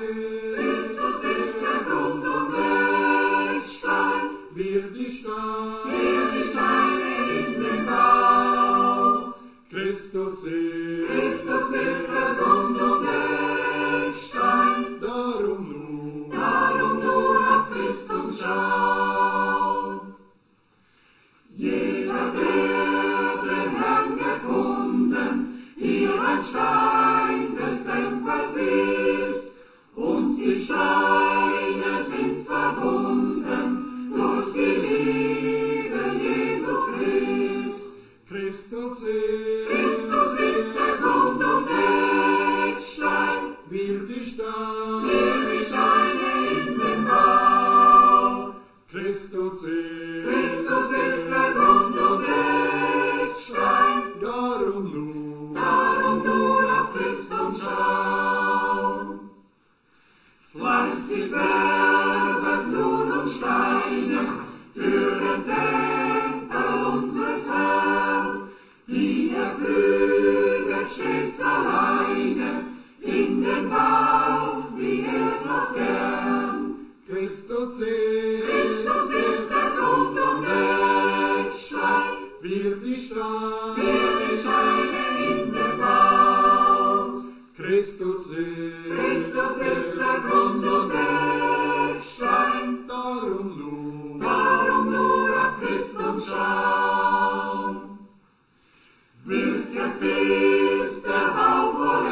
Christus ist der Grund und Eckstein, wir die Steine in den Bau. Christus Christus ist der Grund und Eckstein, darum nur auf Christus schauen. Jeder, der den Herrn gefunden, hier ein Stein des Tempels ist, und die Steine sind verbunden durch die Liebe Jesu Christ. Christus ist der Grund und Eckstein, wir die Steine in den Bau. Christus ist der Grund und Eckstein, darum nur auf Christus schauen. Fleißig werdet nun Steine für den Tempel unseres Herrn, die er füget stets alleine in den Bau, wie er's auch gern. Christus ist der Grund und Eckstein, wir die Steine in den Bau. Christus ist der Grund und Eckstein, darum nur auf Christus schauen. Wirket bis der Bau vollendet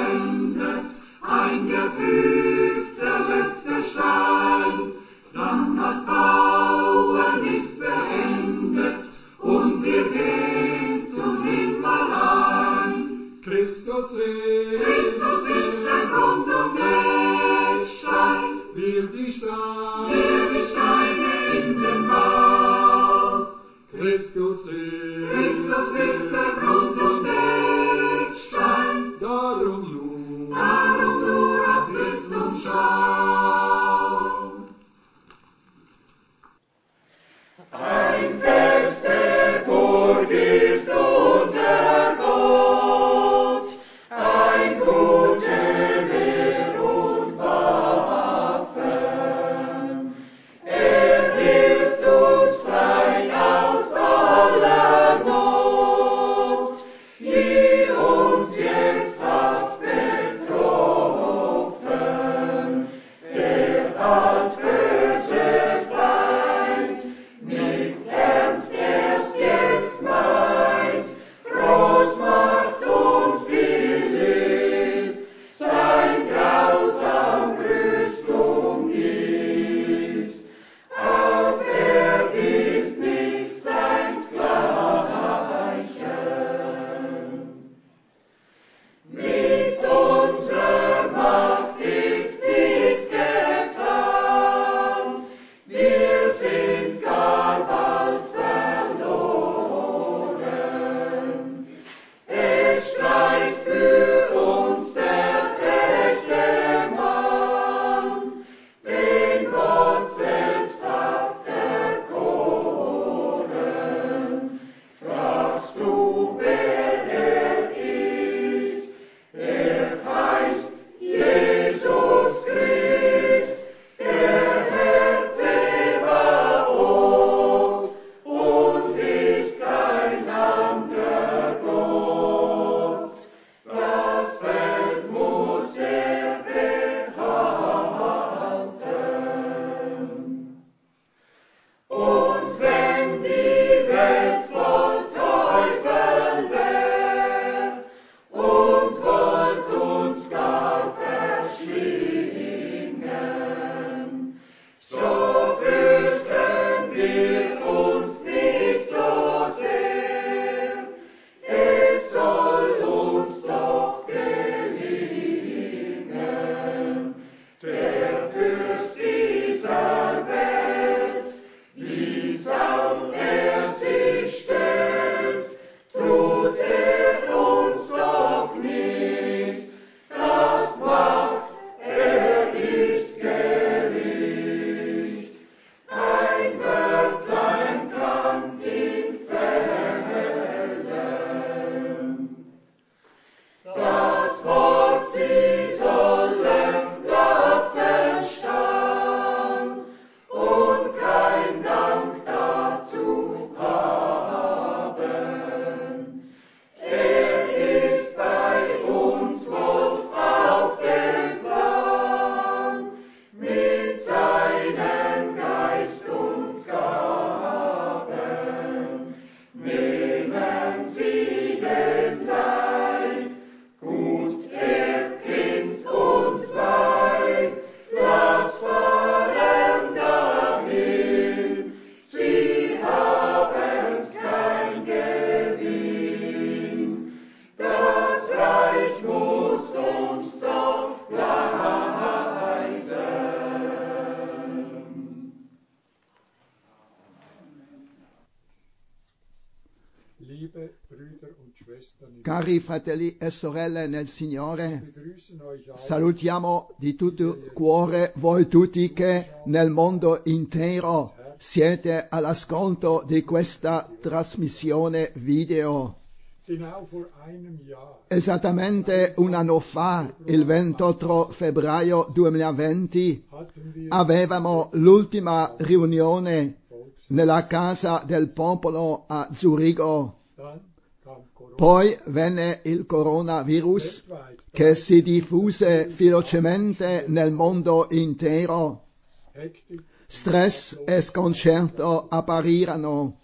Cari fratelli e sorelle nel Signore, begrüßen euch alle salutiamo di tutto cuore voi tutti che nel mondo intero siete all'ascolto di questa trasmissione video. genau vor einem Jahr. Esattamente un anno fa, il 28 febbraio 2020, Hatten wir avevamo l'ultima riunione nella Casa del Popolo a Zurigo. dann kam Corona Poi venne il coronavirus weltweit. che si diffuse velocemente nel mondo intero. Hektik, Stress e sconcerto apparirono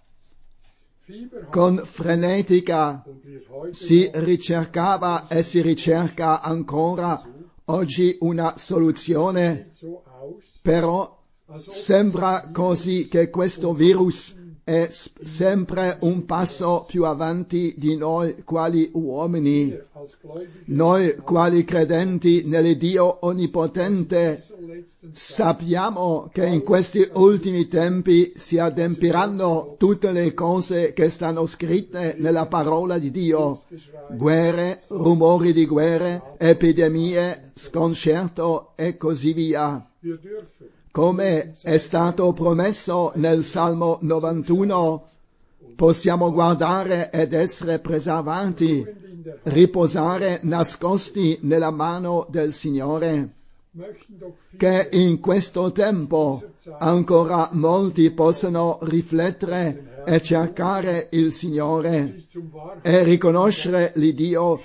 Fieber con frenetica. und wird heute Si ricercava e si ricerca ancora oggi una soluzione, sieht so aus, però als ob sembra così che questo virus è sempre un passo più avanti di noi quali uomini. wir als Gläubige Noi quali credenti nell'Iddio Onnipotente zur letzten Zeit sappiamo che in questi ultimi tempi si adempiranno tutte le cose che stanno scritte nella parola di Dio. Guerre, rumori di guerre, epidemie, sconcerto e così via. wir dürfen Come è stato promesso nel Salmo 91, possiamo guardare ed essere preservati, in der riposare nascosti nella mano del Signore, möchten doch che in questo tempo ancora molti possono riflettere e cercare il Signore sich zum Wahrheit e riconoscere l'Iddio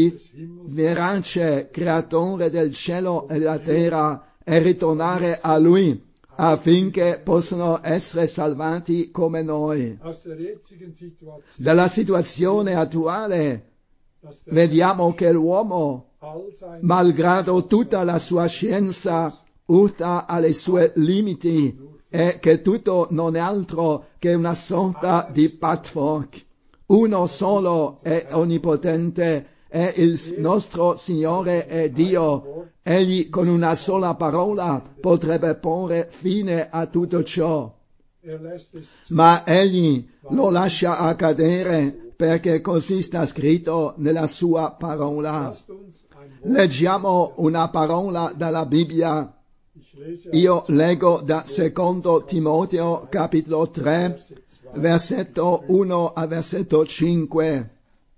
verace, creatore del cielo e della terra, e ritornare a Lui affinché possano essere salvati come noi. aus der jetzigen Situation, Dalla situazione attuale dass der vediamo che l'uomo, all seine malgrado tutta la sua scienza, urta alle sue limiti e che tutto non è altro che una sorta di patchwork. Uno solo è onnipotente, è il nostro Signore e Dio. Egli con una sola parola potrebbe porre fine a tutto ciò, lässt es ma egli lo lascia accadere perché così sta scritto nella sua parola. lasst uns ein Wort, Leggiamo una parola dalla Bibbia. ich lese Io leggo da secondo Timoteo capitolo 3, versetto 1 a versetto 5.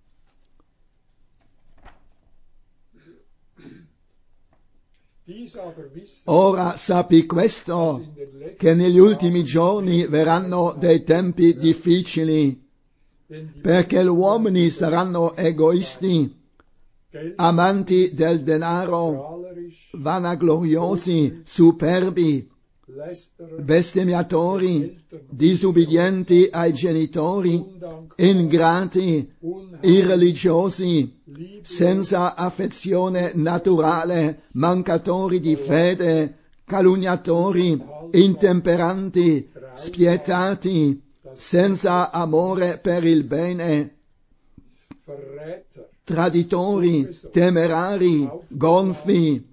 dies aber wissen, Ora sappi questo, in den letzten che negli ultimi giorni verranno dei tempi difficili, denn die perché gli uomini saranno egoisti, Geld amanti del denaro, prahlerisch, vanagloriosi, superbi, lästerer, bestemmiatori, disubbidienti ai genitori, undankbar, ingrati, unheimlich, irreligiosi, lieblos, senza affezione naturale, mancatori di fede, calunniatori, intemperanti, spietati, senza amore per il bene, Verräter, traditori, temerari, gonfi,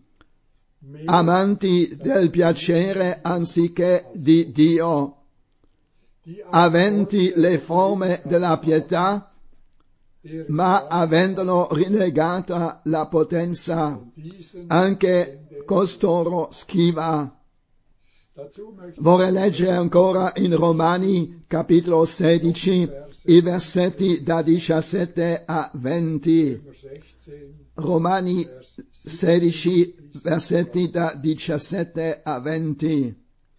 amanti del piacere anziché di Dio, die aventi le forme della pietà, deren ma avendolo rinnegata la potenza, diesen anche costoro schiva. dazu möchte Vorrei leggere ancora in Romani capitolo 16 i versetti da 17 a 20. ich 16 Romani Vers 16 versetti da 17 a 20.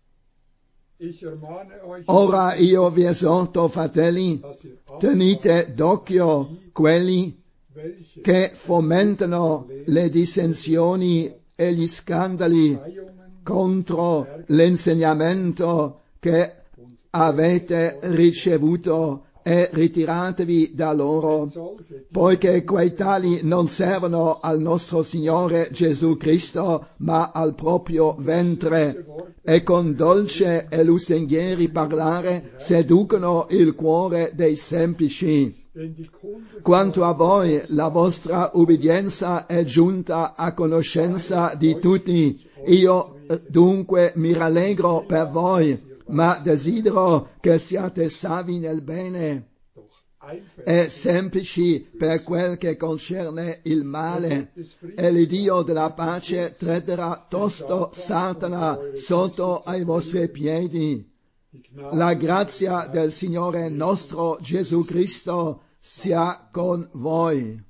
ich ermahne euch, Ora io vi esorto, fratelli, dass ihr tenite d'occhio quelli welche che fomentano le dissensioni e gli scandali Weihungen contro l'insegnamento che avete ricevuto e ritiratevi da loro, solche, poiché quei tali non servono al nostro Signore Gesù Cristo, ma al proprio ventre, e con dolce e lusinghieri parlare seducono il cuore dei semplici. denn die Kunde Quanto a voi, la vostra ubbidienza è giunta a conoscenza di tutti. Io dunque mi rallegro per voi, ma desidero che siate savi nel bene. doch e semplici per quel che concerne il male, e l'Iddio della pace tratterà tosto Satana sotto ai vostri piedi. La grazia del Signore nostro Gesù Cristo sia con voi.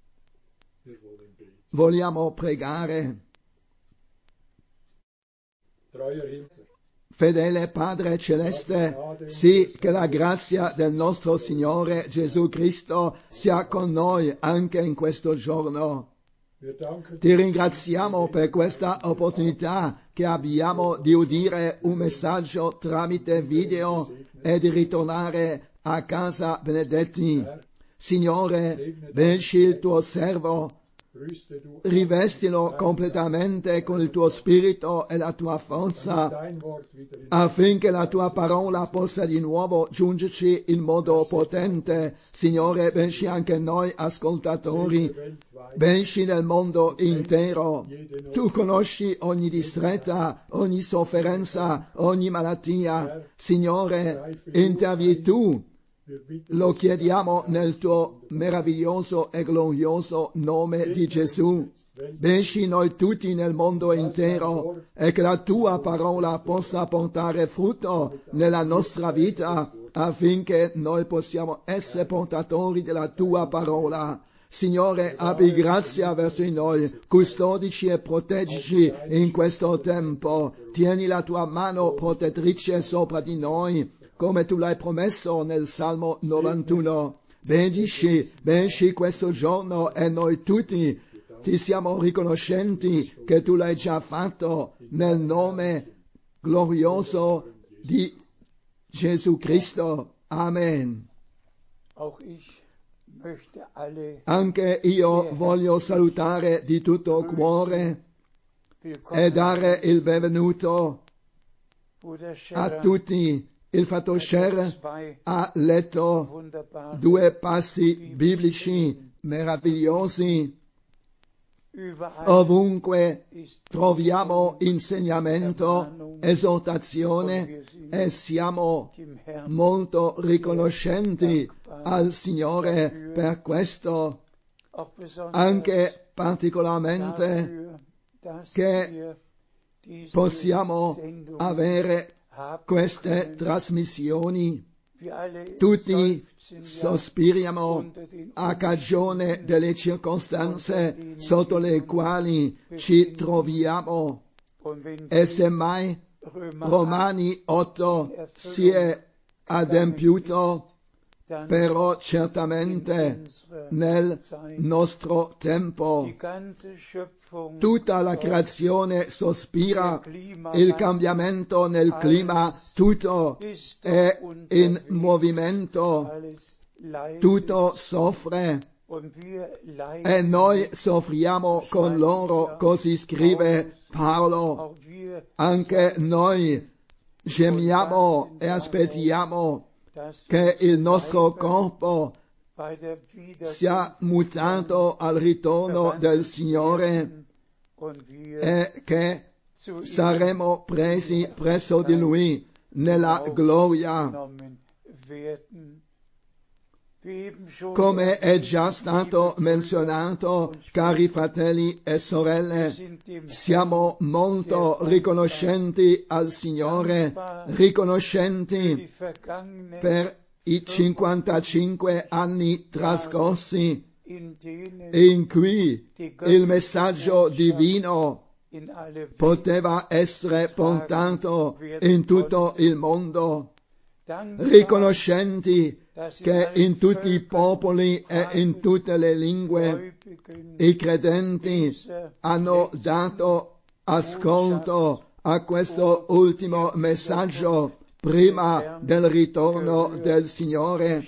Vogliamo pregare. Fedele Padre Celeste, sì che la grazia del nostro Signore Gesù Cristo sia con noi anche in questo giorno. Ti ringraziamo per questa opportunità che abbiamo di udire un messaggio tramite video e di ritornare a casa benedetti. Signore, benci il tuo servo, rivestilo completamente con il tuo spirito e la tua forza, affinché la tua parola possa di nuovo giungerci in modo potente. Signore, benci anche noi ascoltatori, benci nel mondo intero. Tu conosci ogni distretta, ogni sofferenza, ogni malattia. Signore, intervieni tu. Lo chiediamo nel tuo meraviglioso e glorioso nome di Gesù. Benci noi tutti nel mondo intero e che la tua parola possa portare frutto nella nostra vita affinché noi possiamo essere portatori della tua parola. Signore, abbi grazia verso di noi, custodici e proteggici in questo tempo. Tieni la tua mano protettrice sopra di noi, come tu l'hai promesso nel Salmo 91. Benedici questo giorno e noi tutti ti siamo riconoscenti che tu l'hai già fatto nel nome glorioso di Gesù Cristo. Amen. Anche io voglio salutare di tutto cuore e dare il benvenuto a tutti. Il fratello Scher ha letto 2 passi biblici meravigliosi. Ovunque troviamo insegnamento, esortazione e siamo molto riconoscenti al Signore per questo, anche particolarmente che possiamo avere queste trasmissioni. Tutti sospiriamo a cagione delle circostanze sotto le quali ci troviamo, e semmai Romani 8 si è adempiuto, però certamente nel nostro tempo tutta la creazione sospira, il cambiamento nel clima, tutto è in movimento, tutto soffre e noi soffriamo con loro, così scrive Paolo. Anche noi gemiamo e aspettiamo che il nostro corpo sia mutato al ritorno del Signore e che saremo presi presso di Lui nella gloria. Come è già stato menzionato, cari fratelli e sorelle, siamo molto riconoscenti al Signore, riconoscenti per i 55 anni trascorsi in cui il messaggio divino poteva essere portato in tutto il mondo, riconoscenti che in tutti i popoli e in tutte le lingue i credenti hanno dato ascolto a questo ultimo messaggio prima del ritorno del Signore,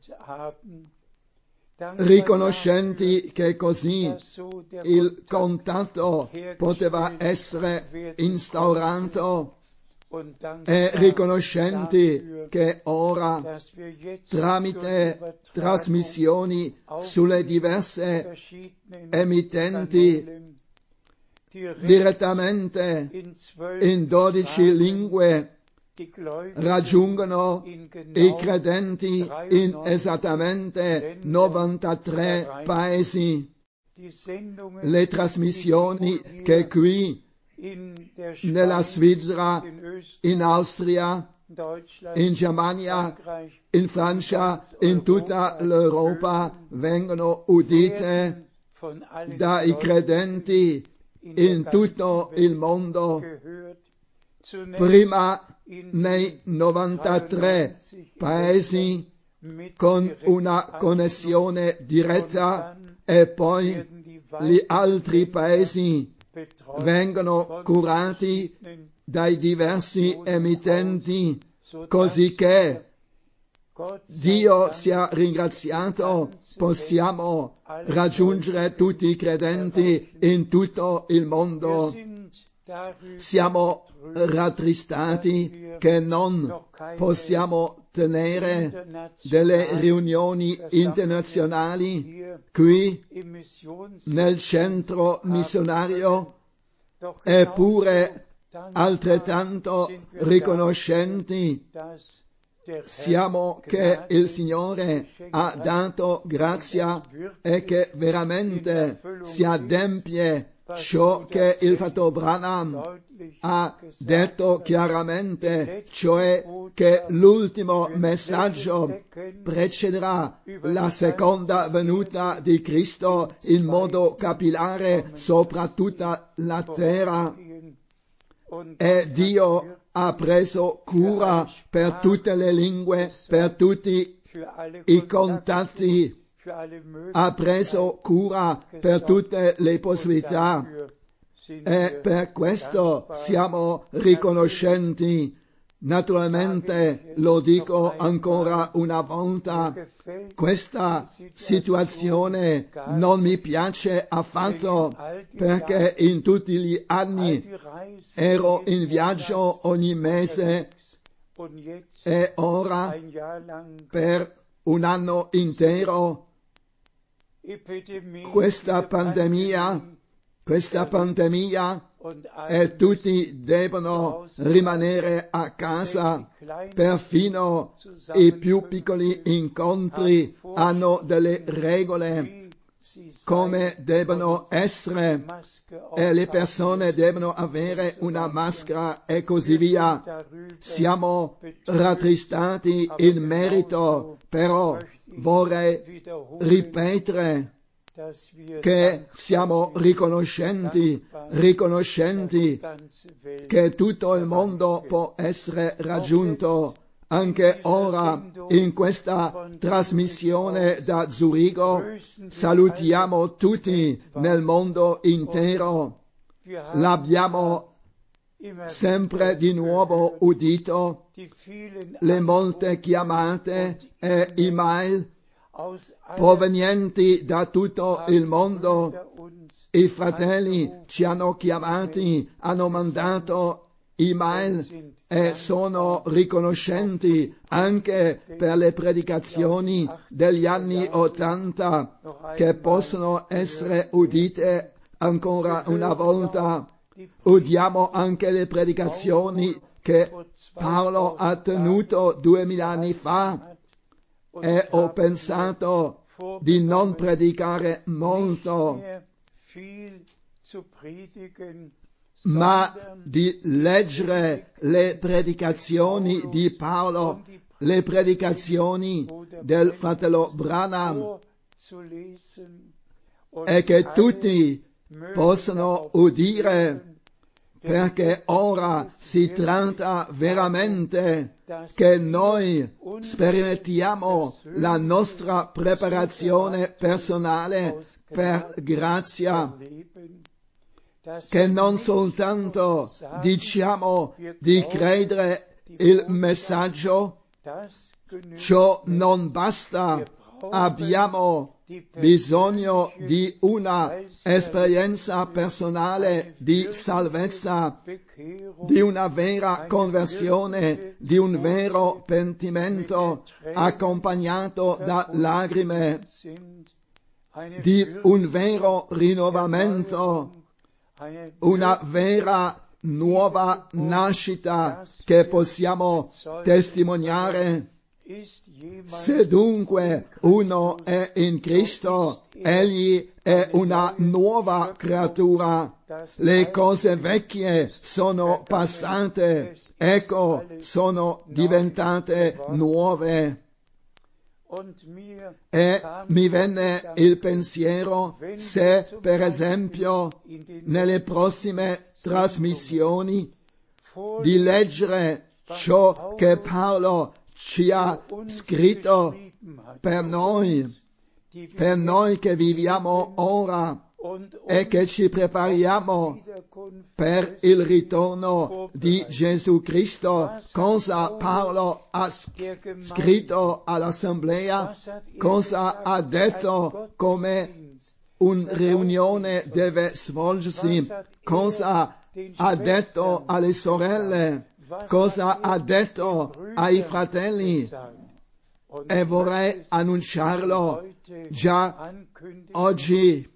riconoscenti che così il contatto poteva essere instaurato e riconoscenti che ora, tramite trasmissioni sulle diverse emittenti, direttamente in 12 lingue, raggiungono i credenti in esattamente 93 paesi. Le trasmissioni che qui nella Svizzera, in Austria, in Germania, in Francia, in tutta l'Europa vengono udite dai credenti in tutto il mondo. Prima nei 93 paesi con una connessione diretta e poi gli altri paesi vengono curati dai diversi emittenti, così che Dio sia ringraziato, possiamo raggiungere tutti i credenti in tutto il mondo. Siamo rattristati che non possiamo tenere delle riunioni internazionali qui nel centro missionario, eppure altrettanto riconoscenti siamo che il Signore ha dato grazia e che veramente si adempie ciò che il fratello Branham ha detto chiaramente, cioè che l'ultimo messaggio precederà la seconda venuta di Cristo in modo capillare sopra tutta la terra. E Dio ha preso cura per tutte le lingue, per tutti i contatti, ha preso cura per tutte le possibilità e per questo siamo riconoscenti. Naturalmente, lo dico ancora una volta, questa situazione non mi piace affatto, perché in tutti gli anni ero in viaggio ogni mese e ora per un anno intero questa pandemia e tutti devono rimanere a casa, perfino i più piccoli incontri hanno delle regole come devono essere e le persone devono avere una maschera e così via. Siamo rattristati in merito, però vorrei ripetere che siamo riconoscenti che tutto il mondo può essere raggiunto. Anche ora, in questa trasmissione da Zurigo, salutiamo tutti nel mondo intero. L'abbiamo sempre di nuovo udito, le molte chiamate e email provenienti da tutto il mondo. I fratelli ci hanno chiamati, hanno mandato email e sono riconoscenti anche per le predicazioni degli anni '80 che possono essere udite ancora una volta. Udiamo anche le predicazioni che Paolo ha tenuto 2000 anni fa e ho pensato di non predicare molto, ma di leggere le predicazioni di Paolo, le predicazioni del fratello Branham, e che tutti possano udire, perché ora si tratta veramente che noi sperimentiamo la nostra preparazione personale per grazia, che non soltanto diciamo di credere il messaggio, ciò non basta, abbiamo bisogno di una esperienza personale di salvezza, di una vera conversione, di un vero pentimento accompagnato da lacrime, di un vero rinnovamento, una vera nuova nascita che possiamo testimoniare. Se dunque uno è in Cristo, egli è una nuova creatura. Le cose vecchie sono passate, ecco, sono diventate nuove. E mi venne il pensiero se, per esempio, nelle prossime trasmissioni di leggere ciò che Paolo ci ha scritto per noi che viviamo ora e che ci prepariamo per il ritorno di Gesù Cristo. Cosa Paolo ha scritto all'assemblea? Cosa ha detto come una riunione deve svolgersi? Cosa ha detto alle sorelle? Cosa ha detto ai fratelli? E vorrei annunciarlo già oggi.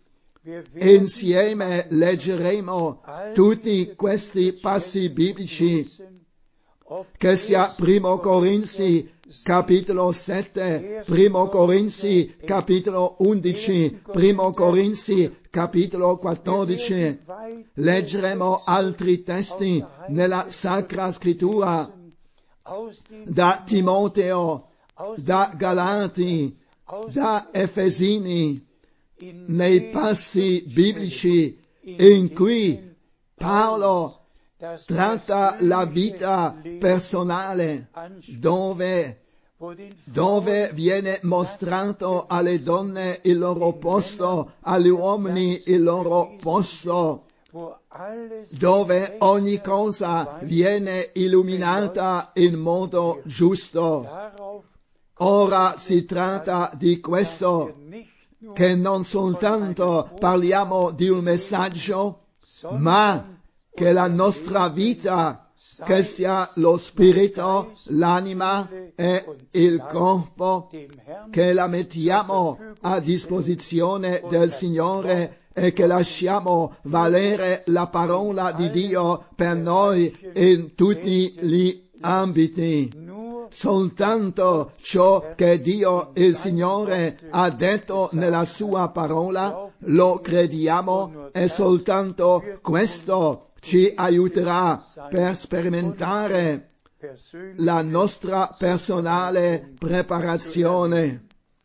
Insieme leggeremo tutti questi passi biblici, che sia Primo Corinzi capitolo 7, Primo Corinzi capitolo 11, Primo Corinzi capitolo 14. Leggeremo altri testi nella Sacra Scrittura, da Timoteo, da Galati, da Efesini, nei passi biblici in cui Paolo tratta la vita personale, dove viene mostrato alle donne il loro posto, agli uomini il loro posto, dove ogni cosa viene illuminata in modo giusto. Ora si tratta di questo, che non soltanto parliamo di un messaggio, ma che la nostra vita, che sia lo spirito, l'anima e il corpo, che la mettiamo a disposizione del Signore e che lasciamo valere la parola di Dio per noi in tutti gli ambiti. Soltanto ciò che Dio, il Signore, ha detto nella sua parola, lo crediamo, e soltanto questo ci aiuterà per sperimentare la nostra personale preparazione.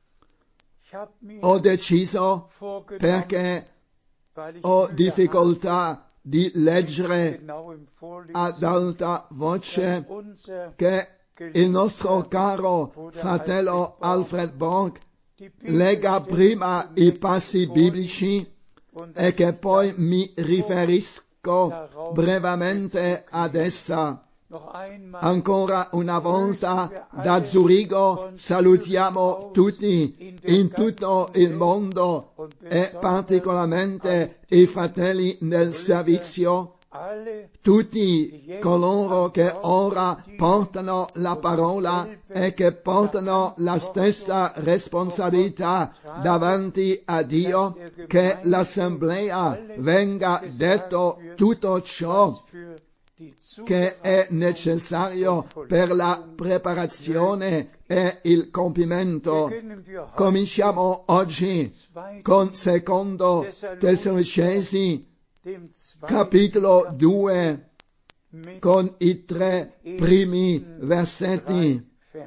Ho deciso, perché ho difficoltà di leggere ad alta voce, che il nostro caro fratello Alfred Borg legga prima i passi biblici e che poi mi riferisco brevemente ad essa. Ancora una volta da Zurigo salutiamo tutti in tutto il mondo e particolarmente i fratelli nel servizio, tutti coloro che ora portano la parola e che portano la stessa responsabilità davanti a Dio, che l'assemblea venga detto tutto ciò che è necessario per la preparazione e il compimento. Cominciamo oggi con secondo Tessalonicesi capitolo 2 con i 3 primi versetti.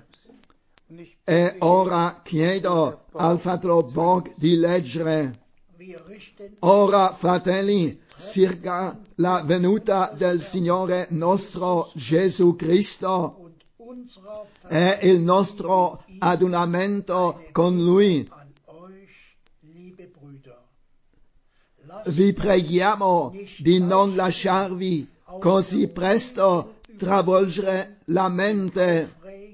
E ora chiedo al fratello Borg di leggere. Ora, fratelli, circa la venuta del Signore nostro Gesù Cristo e il nostro adunamento con Lui, vi preghiamo di non lasciarvi così presto travolgere la mente,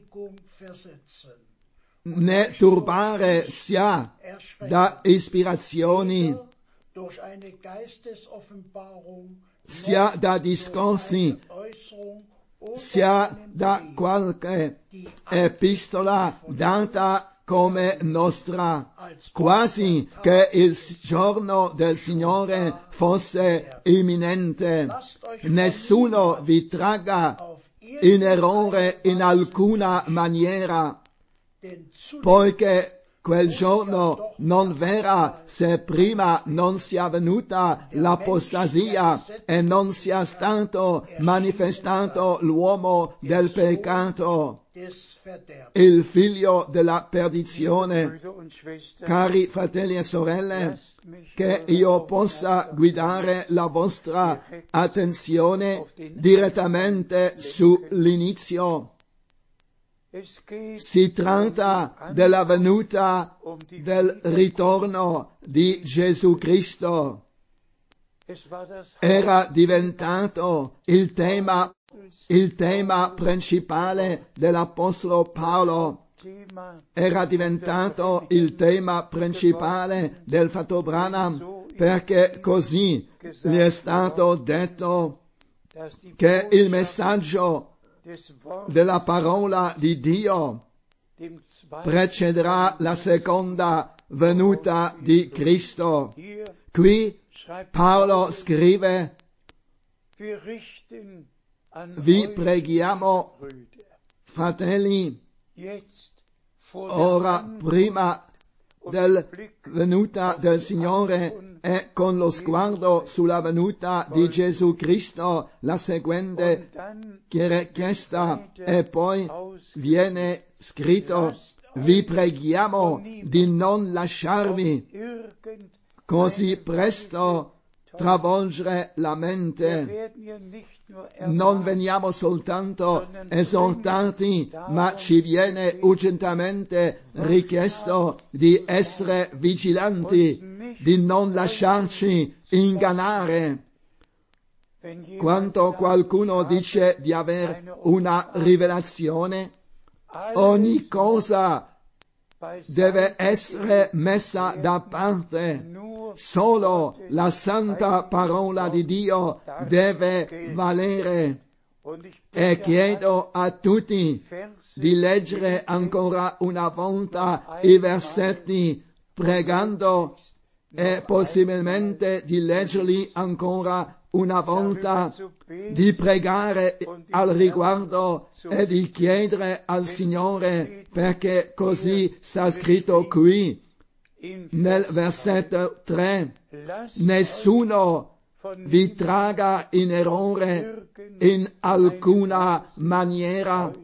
né turbare sia da ispirazioni, sia da discorsi, sia da qualche epistola data come nostra, quasi che il giorno del Signore fosse imminente. Nessuno vi tragga in errore in alcuna maniera, poiché quel giorno non verrà se prima non sia venuta l'apostasia e non sia stato manifestato l'uomo del peccato, il figlio della perdizione. Cari fratelli e sorelle, che io possa guidare la vostra attenzione direttamente sull'inizio. Si tratta della venuta del ritorno di Gesù Cristo. Era diventato il tema principale dell'Apostolo Paolo. Era diventato il tema principale del fratello Branham, perché così gli è stato detto che il messaggio della parola di Dio precederà la seconda venuta di Cristo. Qui Paolo scrive: vi preghiamo, fratelli, ora prima della venuta del Signore e con lo sguardo sulla venuta di Gesù Cristo, la seguente richiesta, e poi viene scritto: vi preghiamo di non lasciarvi così presto travolgere la mente. Non veniamo soltanto esortati, ma ci viene urgentemente richiesto di essere vigilanti, di non lasciarci ingannare. Quando qualcuno dice di avere una rivelazione, ogni cosa deve essere messa da parte. Solo la santa parola di Dio deve valere. E chiedo a tutti di leggere ancora una volta i versetti, pregando, e possibilmente di leggerli ancora una volta, di pregare al riguardo e di chiedere al Signore, perché così sta scritto qui nel versetto 3: nessuno vi traga in errore in alcuna maniera,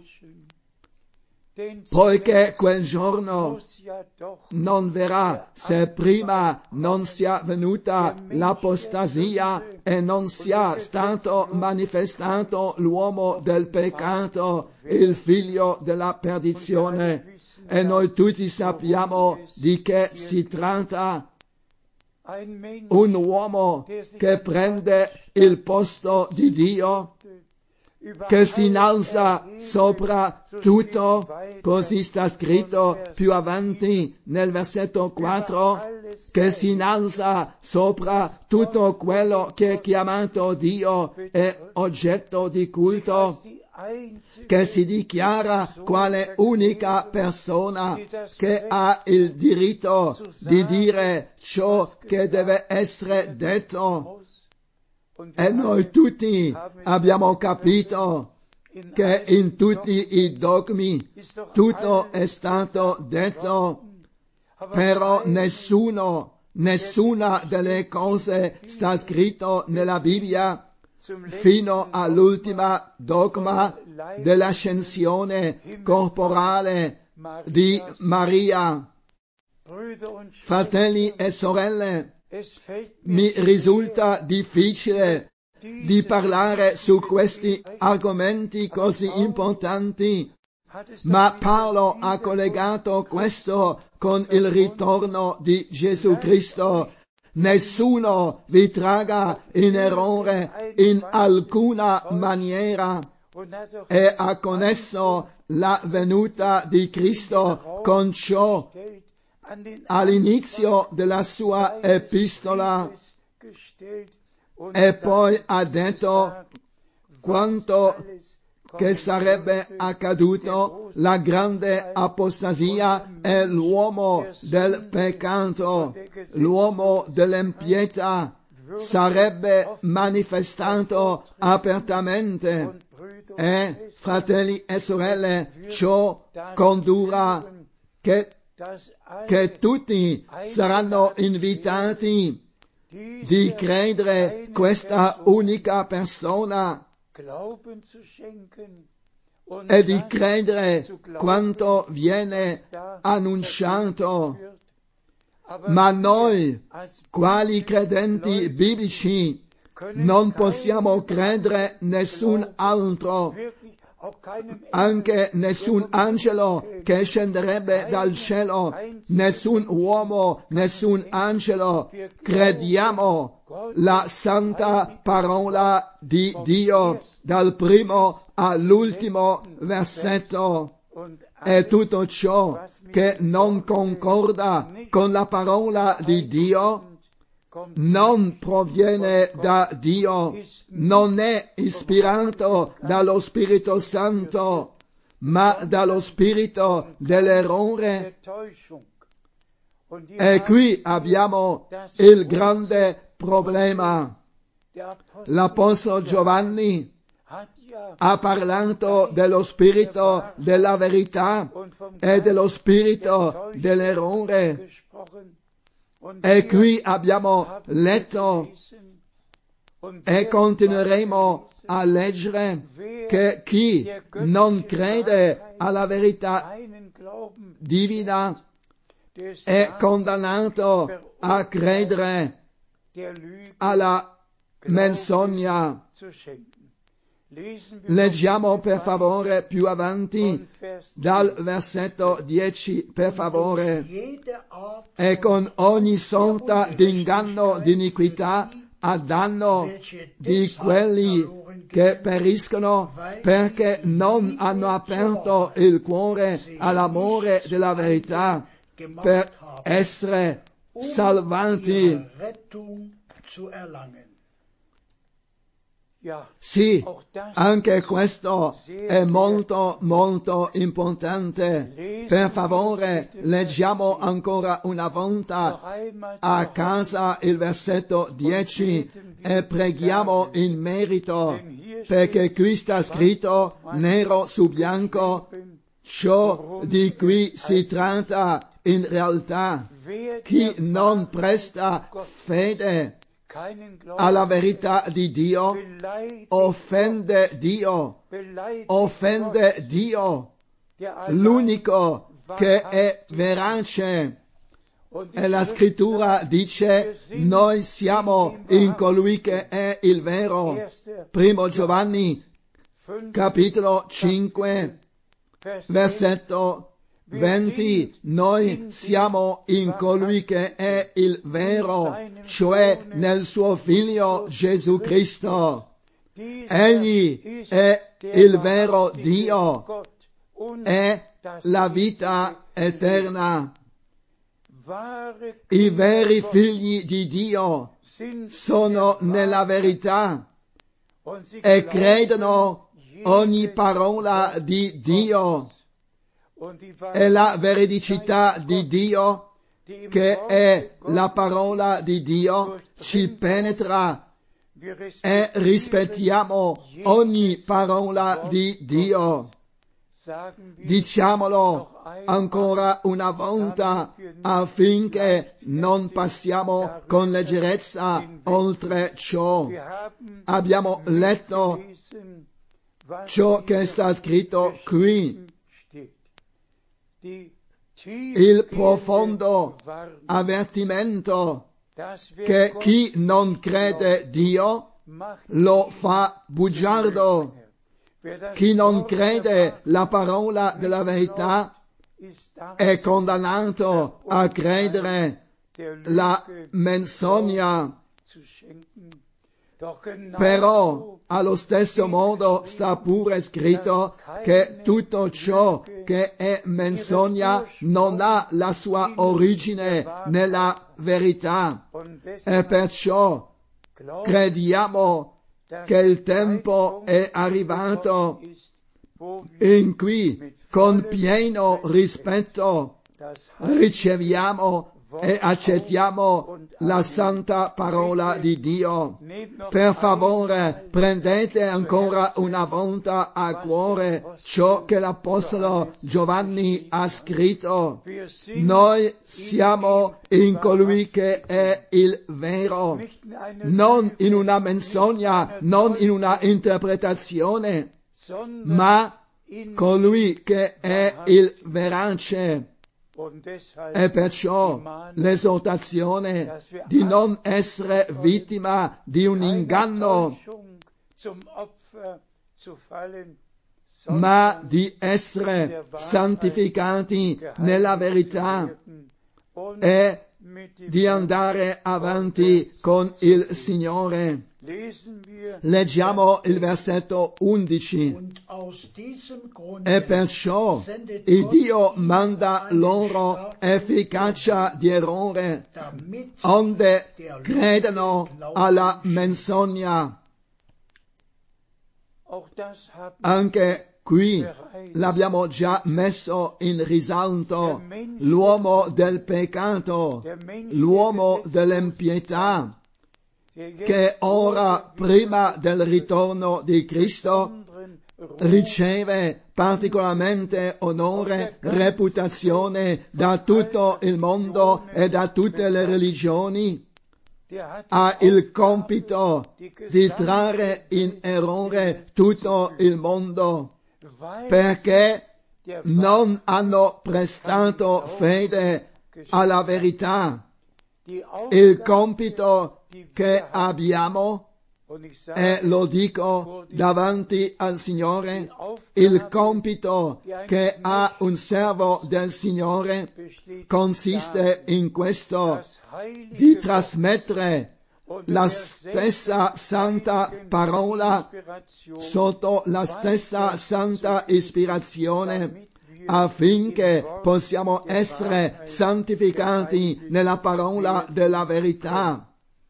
poiché quel giorno non verrà se prima non sia venuta l'apostasia e non sia stato manifestato l'uomo del peccato, il figlio della perdizione. E noi tutti sappiamo di che si tratta: un uomo che prende il posto di Dio, che si innalza sopra tutto, così sta scritto più avanti nel versetto 4, che si innalza sopra tutto quello che è chiamato Dio e oggetto di culto, che si dichiara quale unica persona che ha il diritto di dire ciò che deve essere detto. E noi tutti abbiamo capito che in tutti i dogmi tutto è stato detto, però nessuna delle cose sta scritto nella Bibbia fino all'ultima dogma dell'ascensione corporale di Maria. Fratelli e sorelle, mi risulta difficile di parlare su questi argomenti così importanti, ma Paolo ha collegato questo con il ritorno di Gesù Cristo. Nessuno vi traga in errore in alcuna maniera, e ha connesso la venuta di Cristo con ciò all'inizio della sua epistola, e poi ha detto quanto che sarebbe accaduto, la grande apostasia e l'uomo del peccato, l'uomo dell'impietà sarebbe manifestato apertamente e, fratelli e sorelle, ciò condurrà che tutti saranno invitati di credere questa unica persona e di credere quanto viene annunciato. Ma noi, quali credenti biblici, non possiamo credere nessun altro, anche nessun angelo che scenderebbe dal cielo, nessun uomo, nessun angelo. Crediamo la santa parola di Dio dal primo all'ultimo versetto. E tutto ciò che non concorda con la parola di Dio non proviene da Dio, non è ispirato dallo Spirito Santo, ma dallo spirito dell'errore. E qui abbiamo il grande problema. L'Apostolo Giovanni ha parlato dello spirito della verità e dello spirito dell'errore. E qui abbiamo letto e continueremo a leggere che chi non crede alla verità divina è condannato a credere alla menzogna. Leggiamo per favore più avanti dal versetto 10, per favore. E con ogni sorta di inganno, di iniquità, a danno di quelli che periscono, perché non hanno aperto il cuore all'amore della verità per essere salvati. Sì, anche questo è molto molto importante. Per favore, leggiamo ancora una volta a casa il versetto 10 e preghiamo in merito, perché qui sta scritto nero su bianco ciò di cui si tratta in realtà. Chi non presta fede alla verità di Dio offende Dio, offende Dio, l'unico che è verace. E la scrittura dice: noi siamo in colui che è il vero. Primo Giovanni capitolo 5 versetto 20, noi siamo in colui che è il vero, cioè nel suo Figlio Gesù Cristo. Egli è il vero Dio e la vita eterna. I veri figli di Dio sono nella verità e credono ogni parola di Dio. E la veridicità di Dio, che è la parola di Dio, ci penetra e rispettiamo ogni parola di Dio. Diciamolo ancora una volta affinché non passiamo con leggerezza oltre ciò. Abbiamo letto ciò che sta scritto qui. Il profondo avvertimento che chi non crede Dio lo fa bugiardo. Chi non crede la parola della verità è condannato a credere la menzogna. Però allo stesso modo sta pure scritto che tutto ciò che è menzogna non ha la sua origine nella verità, e perciò crediamo che il tempo è arrivato in cui con pieno rispetto riceviamo e accettiamo la santa parola di Dio. Per favore, prendete ancora una volta a cuore ciò che l'Apostolo Giovanni ha scritto. Noi siamo in colui che è il vero, non in una menzogna, non in una interpretazione, ma colui che è il verace. E perciò l'esortazione di non essere vittima di un inganno, ma di essere santificati nella verità e di andare avanti con il Signore. Leggiamo il versetto 11. E perciò il Dio manda loro efficacia di errore, onde credano alla menzogna. Anche qui l'abbiamo già messo in risalto, l'uomo del peccato, l'uomo dell'impietà, che ora, prima del ritorno di Cristo, riceve particolarmente onore, reputazione da tutto il mondo e da tutte le religioni. Ha il compito di trarre in errore tutto il mondo, perché non hanno prestato fede alla verità. Il compito che abbiamo, e lo dico davanti al Signore, il compito che ha un servo del Signore consiste in questo, di trasmettere la stessa santa parola sotto la stessa santa ispirazione, affinché possiamo essere santificati nella parola della verità.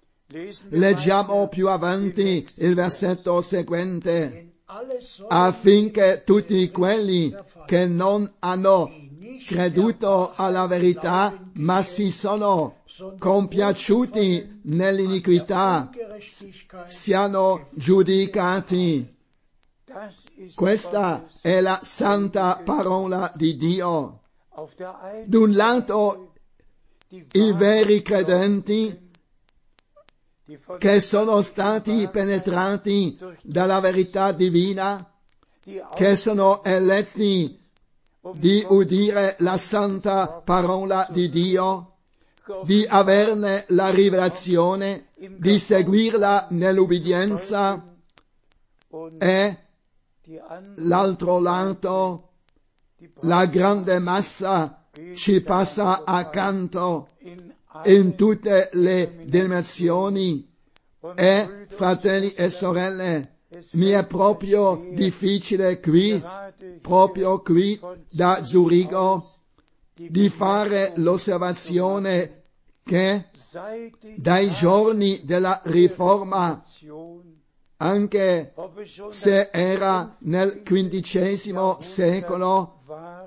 Leggiamo più avanti il versetto seguente. Affinché tutti quelli che non hanno creduto alla verità, ma si sono compiaciuti nell'iniquità, siano giudicati. Questa è la santa parola di Dio. D'un lato, i veri credenti che sono stati penetrati dalla verità divina, che sono eletti di udire la santa parola di Dio, di averne la rivelazione, di seguirla nell'ubbidienza, e l'altro lato, la grande massa ci passa accanto in tutte le denominazioni. E fratelli e sorelle, mi è proprio difficile qui, proprio qui da Zurigo, di fare l'osservazione che dai giorni della Riforma, anche se era nel XV secolo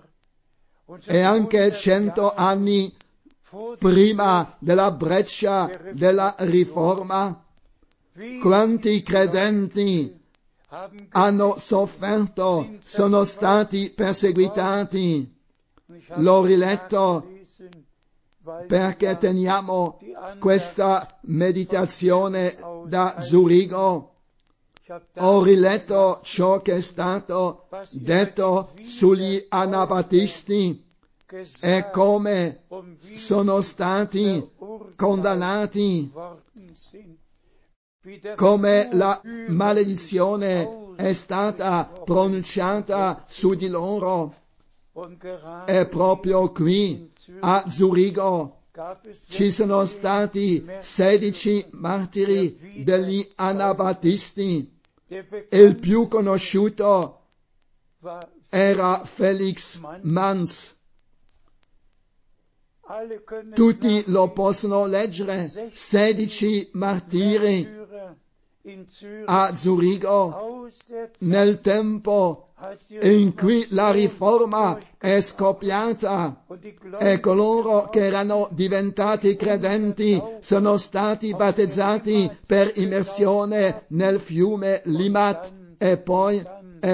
e anche 100 anni prima della breccia della Riforma, quanti credenti hanno sofferto, sono stati perseguitati. L'ho riletto perché teniamo questa meditazione da Zurigo. Ho riletto ciò che è stato detto sugli anabaptisti e come sono stati condannati, come la maledizione è stata pronunciata su di loro. E proprio qui a Zurigo ci sono stati 16 martiri degli anabaptisti. Il più conosciuto era Felix Manz. Tutti lo possono leggere, 16 martiri a Zurigo nel tempo in cui la riforma è scoppiata e coloro che erano diventati credenti sono stati battezzati per immersione nel fiume Limat e poi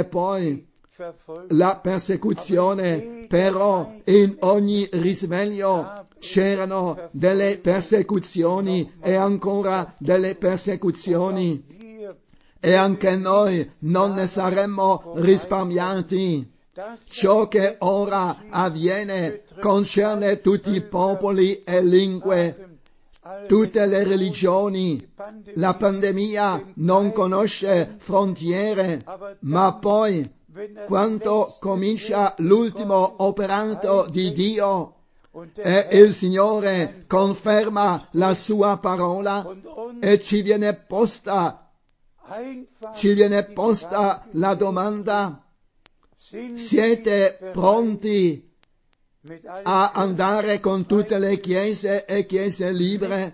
la persecuzione. Però in ogni risveglio c'erano delle persecuzioni e ancora delle persecuzioni, e anche noi non ne saremmo risparmiati. Ciò che ora avviene concerne tutti i popoli e lingue, tutte le religioni. La pandemia non conosce frontiere, ma poi, quando comincia l'ultimo operato di Dio e il Signore conferma la sua parola e ci viene posta la domanda: siete pronti a andare con tutte le chiese e chiese libere?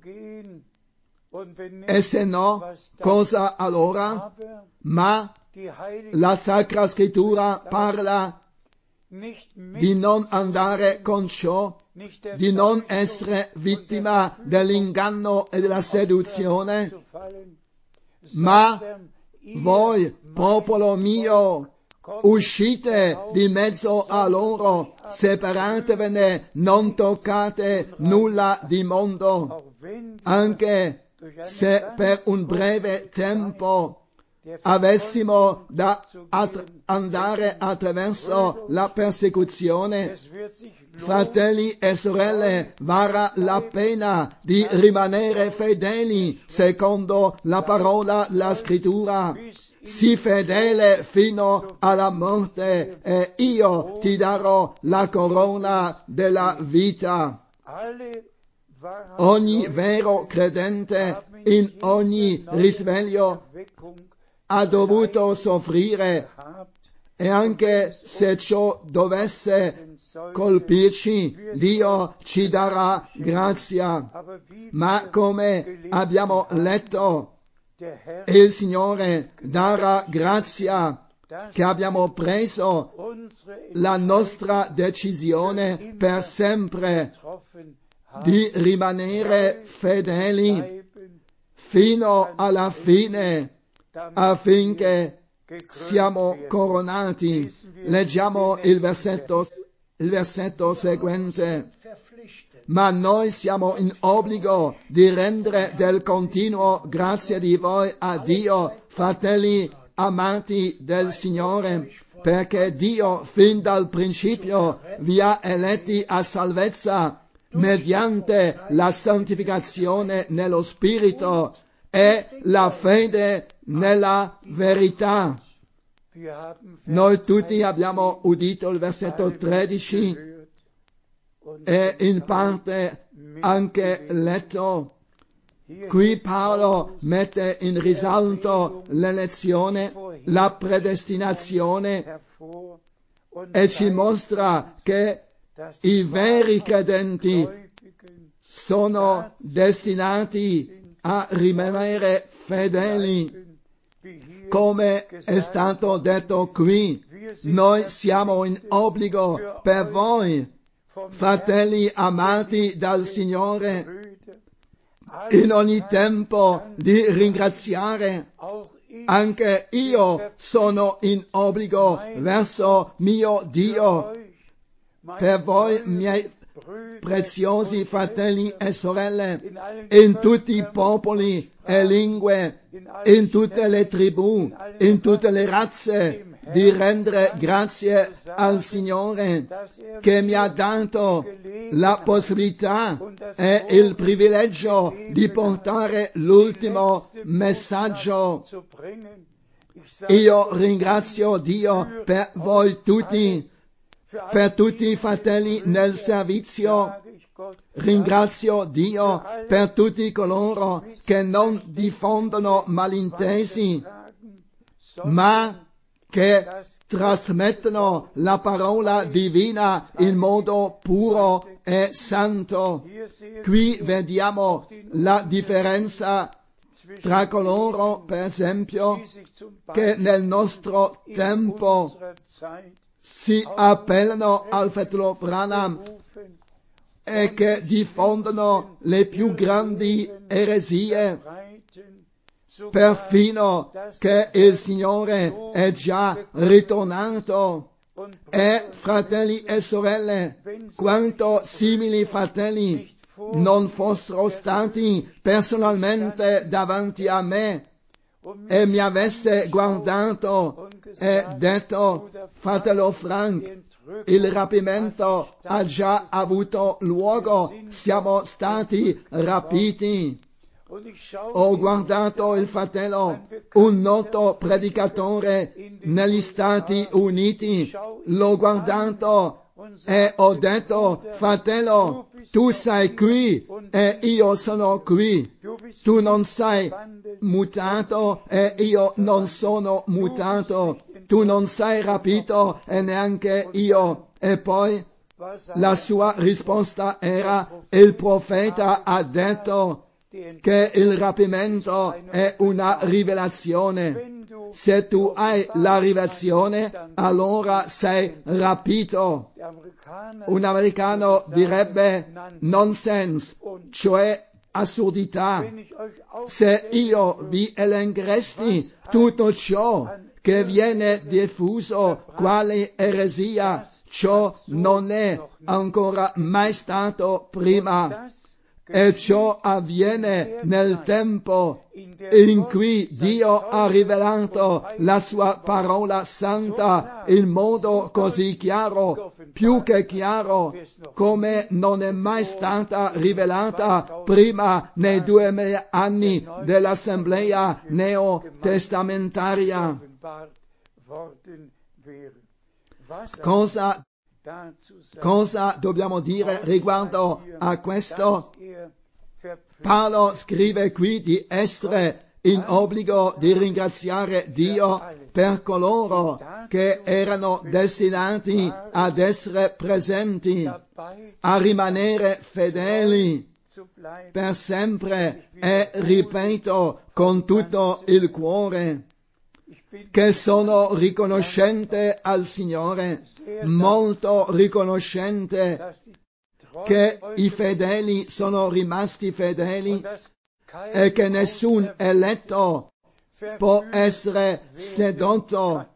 E se no, cosa allora? Ma la Sacra Scrittura parla di non andare con ciò, di non essere vittima dell'inganno e della seduzione. Ma voi, popolo mio, uscite di mezzo a loro, separatevene, non toccate nulla di mondo, anche se per un breve tempo avessimo da andare attraverso la persecuzione. Fratelli e sorelle, varrà la pena di rimanere fedeli secondo la parola, la Scrittura. Sii fedele fino alla morte e io ti darò la corona della vita. Ogni vero credente in ogni risveglio ha dovuto soffrire, e anche se ciò dovesse colpirci, Dio ci darà grazia. Ma come abbiamo letto, il Signore darà grazia che abbiamo preso la nostra decisione per sempre di rimanere fedeli fino alla fine, affinché siamo coronati. Leggiamo il versetto seguente. Ma noi siamo in obbligo di rendere del continuo grazie di voi a Dio, fratelli amati del Signore, perché Dio fin dal principio vi ha eletti a salvezza mediante la santificazione nello Spirito e la fede nella verità. Noi tutti abbiamo udito il versetto 13 e in parte anche letto. Qui Paolo mette in risalto l'elezione, la predestinazione, e ci mostra che i veri credenti sono destinati a rimanere fedeli. Come è stato detto qui, noi siamo in obbligo per voi, fratelli amati dal Signore, in ogni tempo di ringraziare. Anche io sono in obbligo verso mio Dio per voi, miei preziosi fratelli e sorelle, in tutti i popoli e lingue, in tutte le tribù, in tutte le razze, di rendere grazie al Signore che mi ha dato la possibilità e il privilegio di portare l'ultimo messaggio. Io ringrazio Dio per voi tutti, per tutti i fratelli nel servizio. Ringrazio Dio per tutti coloro che non diffondono malintesi, ma che trasmettono la parola divina in modo puro e santo. Qui vediamo la differenza tra coloro, per esempio, che nel nostro tempo si appellano al fratello Branham e che diffondono le più grandi eresie, perfino che il Signore è già ritornato. E fratelli e sorelle, quanto simili fratelli non fossero stati personalmente davanti a me e mi avesse guardato e detto: fratello Frank, il rapimento ha già avuto luogo, siamo stati rapiti. Ho guardato il fratello, un noto predicatore negli Stati Uniti, l'ho guardato e ho detto: fratello, tu sei qui e io sono qui, tu non sei mutato e io non sono mutato, tu non sei rapito e neanche io. E poi la sua risposta era: il profeta ha detto che il rapimento è una rivelazione. Se tu hai la rivelazione, allora sei rapito. Un americano direbbe nonsense, cioè assurdità. Se io vi elencheresti tutto ciò che viene diffuso quale eresia, ciò non è ancora mai stato prima. E ciò avviene nel tempo in cui Dio ha rivelato la sua parola santa in modo così chiaro, più che chiaro, come non è mai stata rivelata prima nei 2000 anni dell'Assemblea neotestamentaria. Cosa dobbiamo dire riguardo a questo? Paolo scrive qui di essere in obbligo di ringraziare Dio per coloro che erano destinati ad essere presenti, a rimanere fedeli per sempre, e ripeto con tutto il cuore che sono riconoscente al Signore, molto riconoscente, che i fedeli sono rimasti fedeli e che nessun eletto può essere sedotto,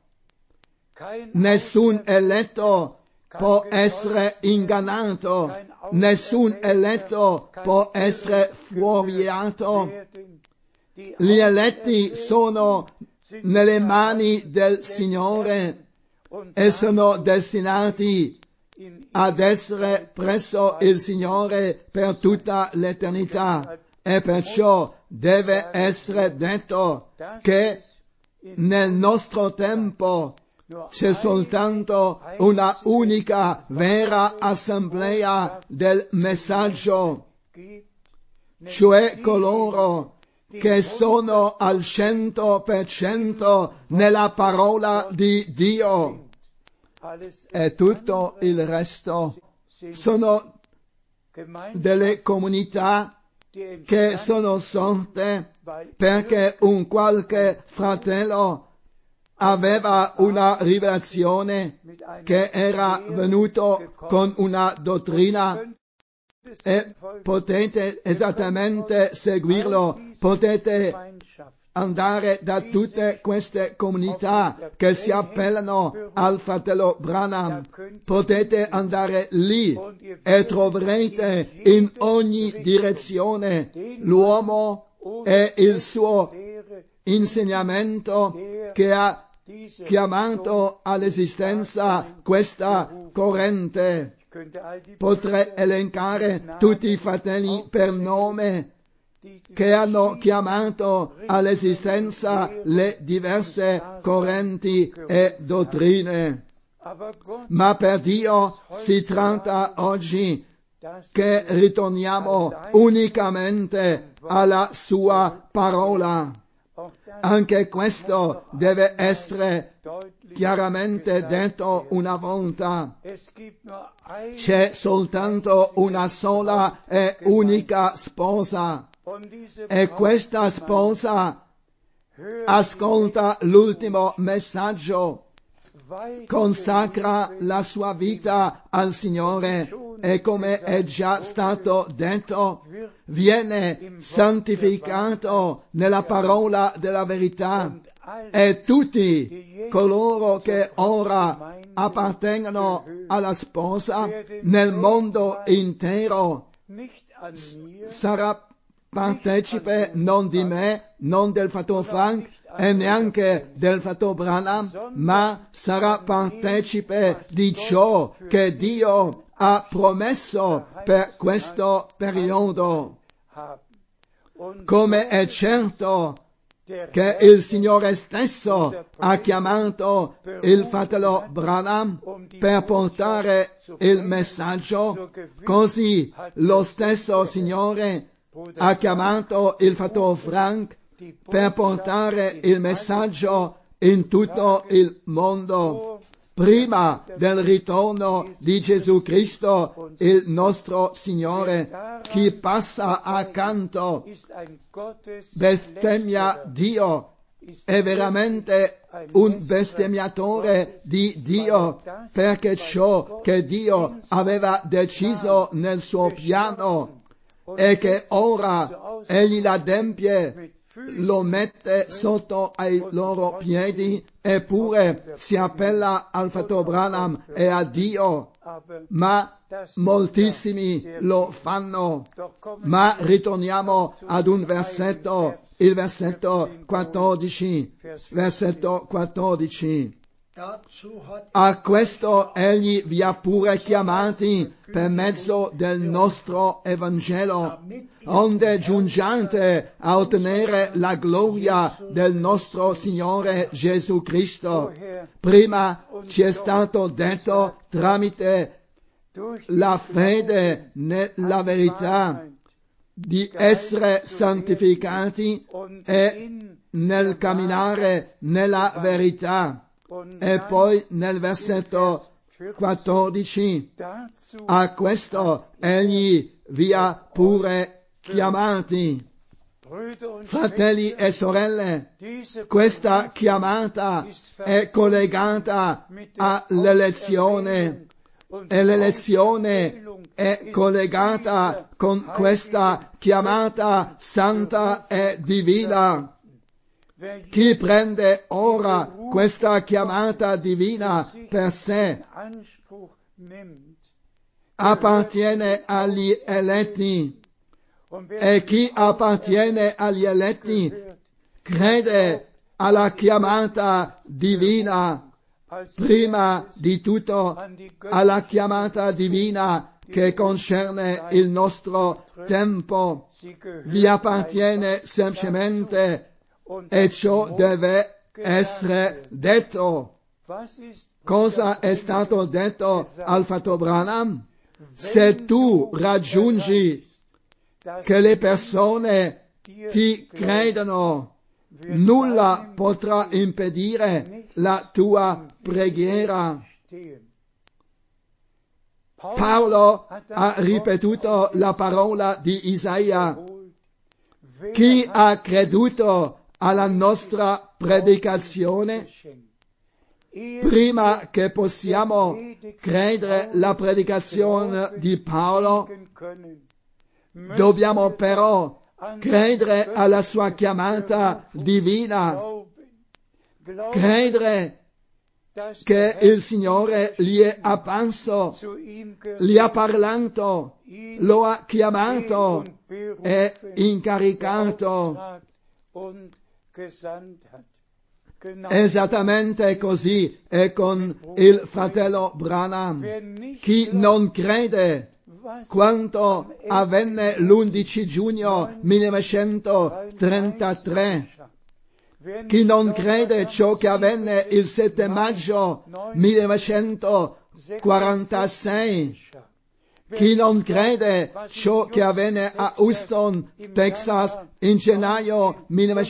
nessun eletto può essere ingannato, nessun eletto può essere fuorviato. Gli eletti sono nelle mani del Signore e sono destinati ad essere presso il Signore per tutta l'eternità, e perciò deve essere detto che nel nostro tempo c'è soltanto una unica vera assemblea del messaggio, cioè coloro che sono al 100% nella parola di Dio, e tutto il resto sono delle comunità che sono sorte perché un qualche fratello aveva una rivelazione, che era venuto con una dottrina, e potete esattamente seguirlo, potete andare da tutte queste comunità che si appellano al fratello Branham, potete andare lì e troverete in ogni direzione l'uomo e il suo insegnamento che ha chiamato all'esistenza questa corrente. Potrei elencare tutti i fratelli per nome che hanno chiamato all'esistenza le diverse correnti e dottrine. Ma per Dio si tratta oggi che ritorniamo unicamente alla sua parola. Anche questo deve essere chiaramente detto una volta. C'è soltanto una sola e unica sposa, E questa sposa ascolta l'ultimo messaggio, consacra la sua vita al Signore e, come è già stato detto, viene santificato nella parola della verità, e tutti coloro che ora appartengono alla sposa nel mondo intero sarà partecipe non di me, non del fratello Frank e neanche del fratello Branham, ma sarà partecipe di ciò che Dio ha promesso per questo periodo. Come è certo che il Signore stesso ha chiamato il fratello Branham per portare il messaggio, così lo stesso Signore ha chiamato il fratello Frank per portare il messaggio in tutto il mondo. Prima del ritorno di Gesù Cristo, il nostro Signore, chi passa accanto bestemmia Dio, è veramente un bestemmiatore di Dio, perché ciò che Dio aveva deciso nel suo piano e che ora egli l'adempie, lo mette sotto ai loro piedi, eppure si appella al fratello Branham e a Dio, ma moltissimi lo fanno. Ma ritorniamo ad un versetto, il versetto 14, A questo egli vi ha pure chiamati per mezzo del nostro Evangelo, onde giungiate a ottenere la gloria del nostro Signore Gesù Cristo. Prima ci è stato detto tramite la fede nella verità di essere santificati e nel camminare nella verità. E poi nel versetto 14, a questo egli vi ha pure chiamati. Fratelli e sorelle, questa chiamata è collegata all'elezione e l'elezione è collegata con questa chiamata santa e divina. Chi prende ora questa chiamata divina per sé appartiene agli eletti, e chi appartiene agli eletti crede alla chiamata divina, prima di tutto alla chiamata divina che concerne il nostro tempo. Vi appartiene semplicemente, e ciò deve essere detto. Cosa è stato detto al fratello Branham? Se tu raggiungi che le persone ti credano, nulla potrà impedire la tua preghiera. Paolo ha ripetuto la parola di Isaia: chi ha creduto alla nostra predicazione? Prima che possiamo credere la predicazione di Paolo, dobbiamo però credere alla sua chiamata divina, credere che il Signore gli è apparso, gli ha parlato, lo ha chiamato e incaricato. Esattamente così è con il fratello Branham. Chi non crede quanto avvenne l'11 giugno 1933, chi non crede ciò che avvenne il 7 maggio 1946, chi non crede ciò che avvenne a Houston, Texas, in gennaio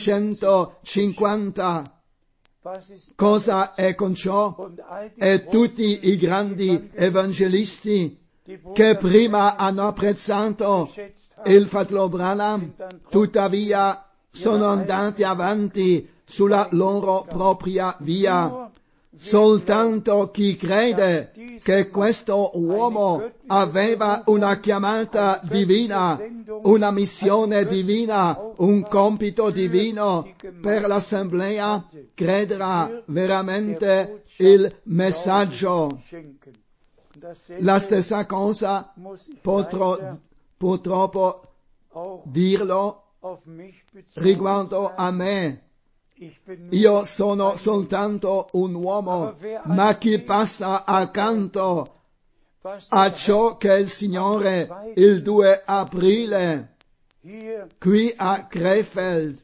1950, cosa è con ciò? E tutti i grandi evangelisti che prima hanno apprezzato il fratello Branham, tuttavia sono andati avanti sulla loro propria via. Soltanto chi crede che questo uomo aveva una chiamata divina, una missione divina, un compito divino per l'assemblea, crederà veramente il messaggio. La stessa cosa purtroppo dirlo riguardo a me. Io sono soltanto un uomo, ma chi passa accanto a ciò che il Signore il 2 aprile qui a Krefeld,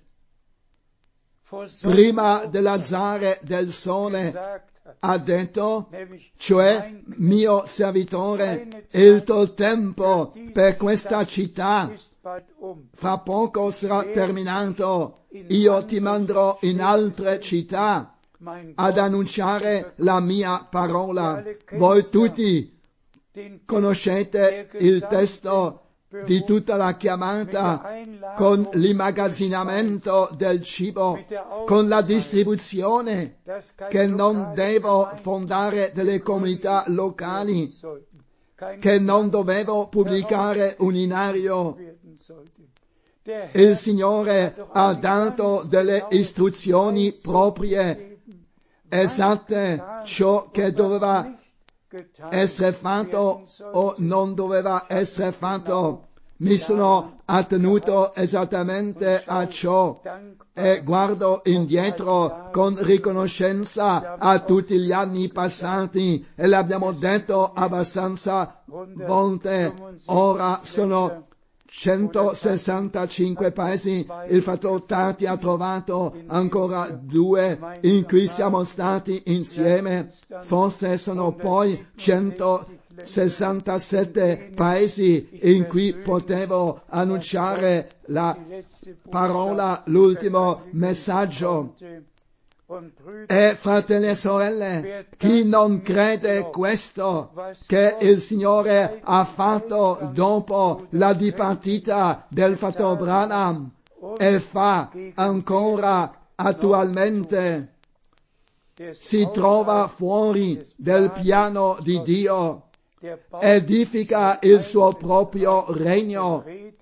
prima dell'alzare del sole, ha detto, cioè mio servitore, il tuo tempo per questa città fra poco sarà terminato, io ti manderò in altre città ad annunciare la mia parola. Voi tutti conoscete il testo di tutta la chiamata con l'immagazzinamento del cibo, con la distribuzione, che non devo fondare delle comunità locali, che non dovevo pubblicare un inario. Il Signore ha dato delle istruzioni proprie, esatte, ciò che doveva essere fatto o non doveva essere fatto. Mi sono attenuto esattamente a ciò e guardo indietro con riconoscenza a tutti gli anni passati e l'abbiamo detto abbastanza volte. Ora sono 165 paesi, il fratello Tati ha trovato ancora 2 in cui siamo stati insieme, forse sono poi 167 paesi in cui potevo annunciare la parola, l'ultimo messaggio. E fratelli e sorelle, chi non crede questo che il Signore ha fatto dopo la dipartita del fratello Branham e fa ancora attualmente, si trova fuori del piano di Dio, edifica il suo proprio regno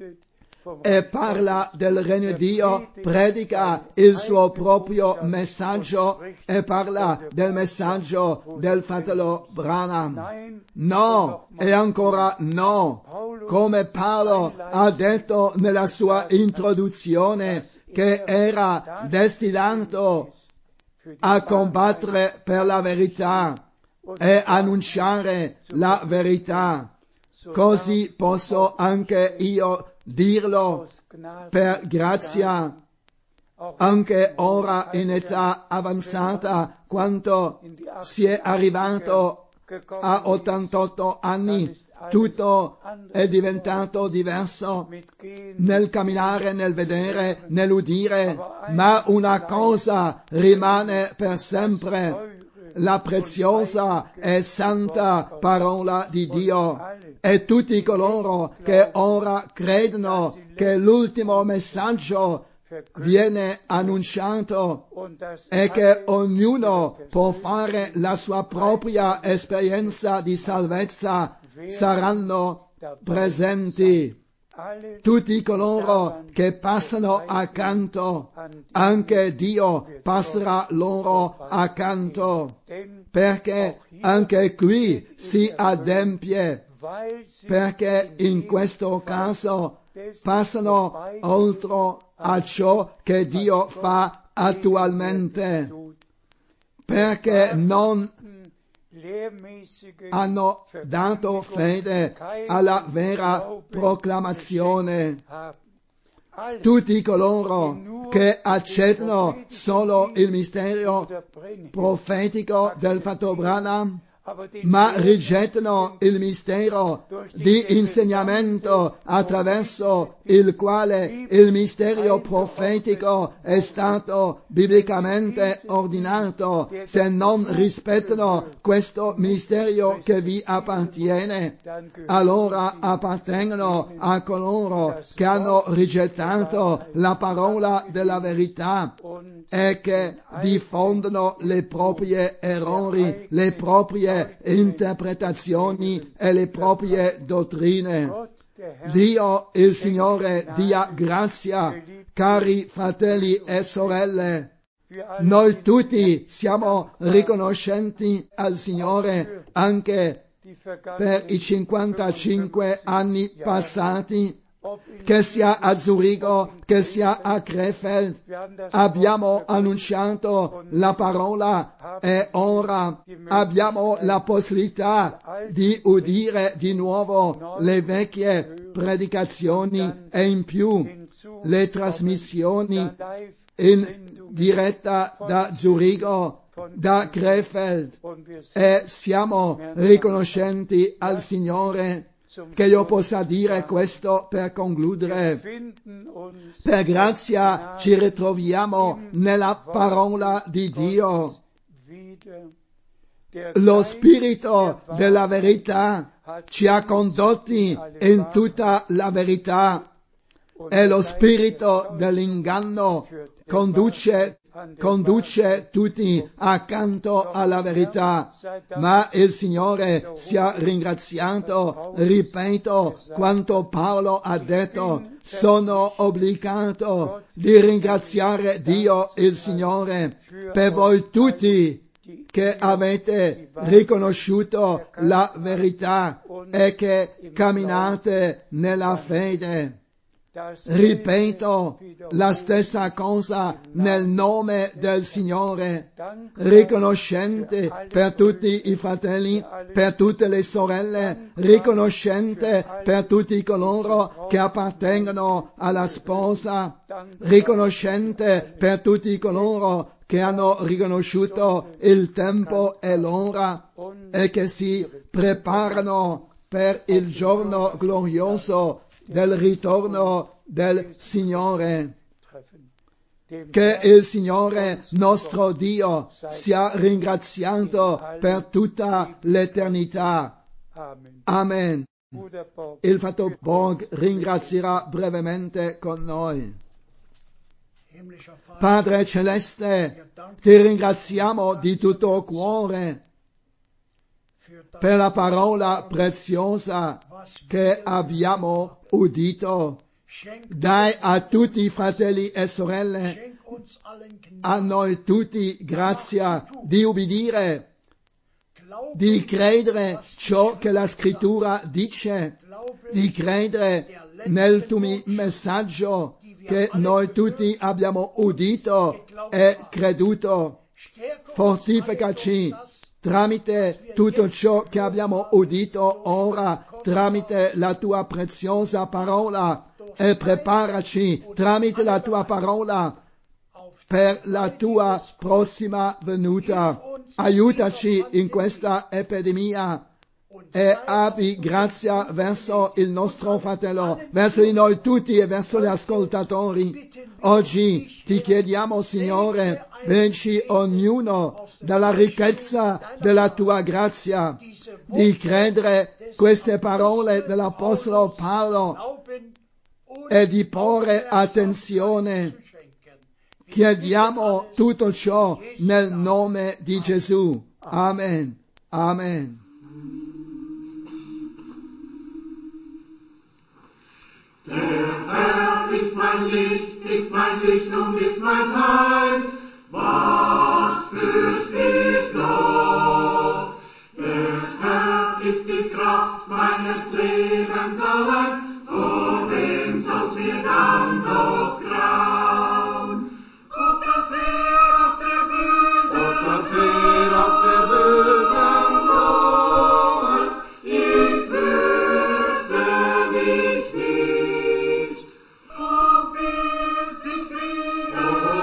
e parla del regno di Dio, predica il suo proprio messaggio e parla del messaggio del fratello Branham. No, e ancora no, come Paolo ha detto nella sua introduzione, che era destinato a combattere per la verità e annunciare la verità. Così posso anche io dirlo per grazia, anche ora in età avanzata, quando si è arrivato a 88 anni, tutto è diventato diverso nel camminare, nel vedere, nell'udire, ma una cosa rimane per sempre: la preziosa e santa parola di Dio. E tutti coloro che ora credono che l'ultimo messaggio viene annunciato e che ognuno può fare la sua propria esperienza di salvezza saranno presenti. Tutti coloro che passano accanto, anche Dio passerà loro accanto, perché anche qui si adempie, perché in questo caso passano oltre a ciò che Dio fa attualmente, perché non hanno dato fede alla vera proclamazione. Tutti coloro che accettano solo il mistero profetico del fratello Branham ma rigettano il mistero di insegnamento attraverso il quale il mistero profetico è stato biblicamente ordinato. Se non rispettano questo mistero che vi appartiene, allora appartengono a coloro che hanno rigettato la parola della verità e che diffondono le proprie errori, le proprie interpretazioni e le proprie dottrine. Dio, il Signore, dia grazia, cari fratelli e sorelle. Noi tutti siamo riconoscenti al Signore anche per i 55 anni passati, che sia a Zurigo, che sia a Krefeld. Abbiamo annunciato la parola e ora abbiamo la possibilità di udire di nuovo le vecchie predicazioni e in più le trasmissioni in diretta da Zurigo, da Krefeld, e siamo riconoscenti al Signore che io possa dire questo per concludere. Per grazia ci ritroviamo nella parola di Dio. Lo Spirito della verità ci ha condotti in tutta la verità e lo spirito dell'inganno conduce tutti accanto alla verità, ma il Signore sia ringraziato. Ripeto quanto Paolo ha detto: sono obbligato di ringraziare Dio il Signore per voi tutti che avete riconosciuto la verità e che camminate nella fede. Ripeto la stessa cosa nel nome del Signore, riconoscente per tutti i fratelli, per tutte le sorelle, riconoscente per tutti coloro che appartengono alla sposa, riconoscente per tutti coloro che hanno riconosciuto il tempo e l'ora e che si preparano per il giorno glorioso del ritorno del Signore. Che il Signore nostro Dio sia ringraziato per tutta l'eternità. Amen. Il fratello Borg ringrazierà brevemente con noi. Padre Celeste, ti ringraziamo di tutto cuore per la parola preziosa che abbiamo udito. Dai a tutti i fratelli e sorelle, a noi tutti, grazia di ubbidire, di credere ciò che la Scrittura dice, di credere nel tuo messaggio che noi tutti abbiamo udito e creduto. Fortificaci tramite tutto ciò che abbiamo udito ora, tramite la tua preziosa parola, e preparaci tramite la tua parola per la tua prossima venuta. Aiutaci in questa epidemia e abbi grazia verso il nostro fratello, verso di noi tutti e verso gli ascoltatori. Oggi ti chiediamo, Signore, benci ognuno dalla ricchezza della tua grazia, di credere queste parole dell'Apostolo Paolo e di porre attenzione. Chiediamo tutto ciò nel nome di Gesù. Amen. Amen. Der Herr ist mein Licht und ist mein Heil. Was fürcht ich noch? Der Herr ist die Kraft meines Lebens allein. Vor wem soll's mir dann noch grauen? Ob das Heer auf der Bösen droht, ich fürchte mich nicht. Ob wird sich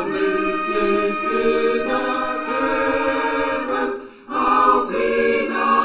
Friede kehren, auf ihn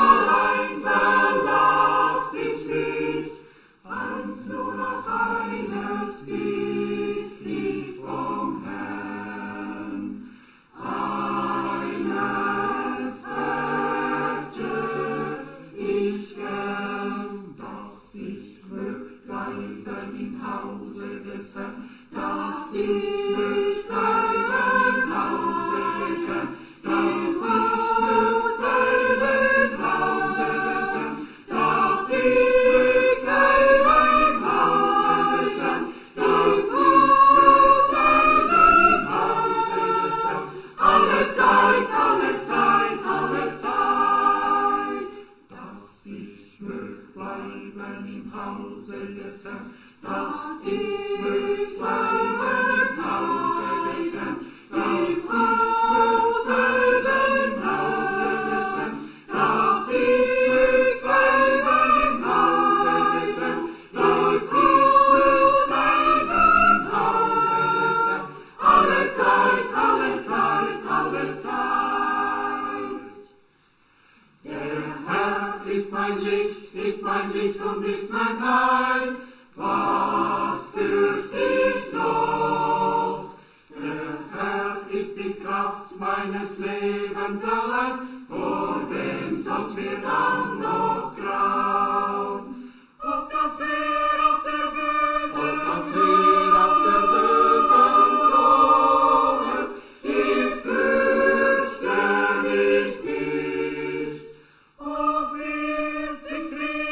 ist mein Licht und ist mein Heil. Was fürcht ich noch? Der Herr ist die Kraft meines Lebens allein, vor wem sollt mir dann noch grauen? Ob das Heer auf der Bösen droht, ich fürchte mich nicht. Ob wird sich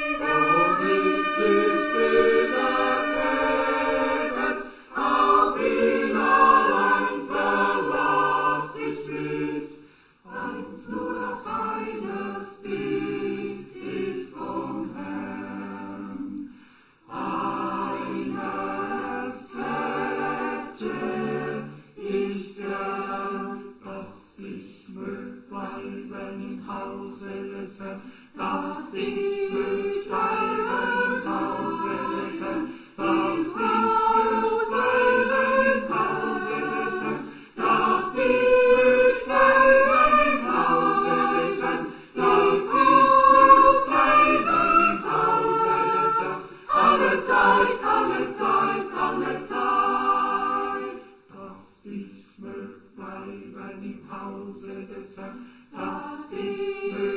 Kriege erheben, auf ihn allein verlass ich mich. Nur auf eines bitt ich vom Herrn. Eines hätte ich gern, dass ich mögt bleiben im Hause des Herrn, dass ich mögt bleiben im Hause des Herrn, dass ich mögt bleiben im Hause des Herrn, dass ich mögt bleiben im Hause des Herrn, dass ich mögt bleiben im Hause des Herrn, alle Zeit, dass ich mögt bleiben im Hause des Herrn, dass ich mögt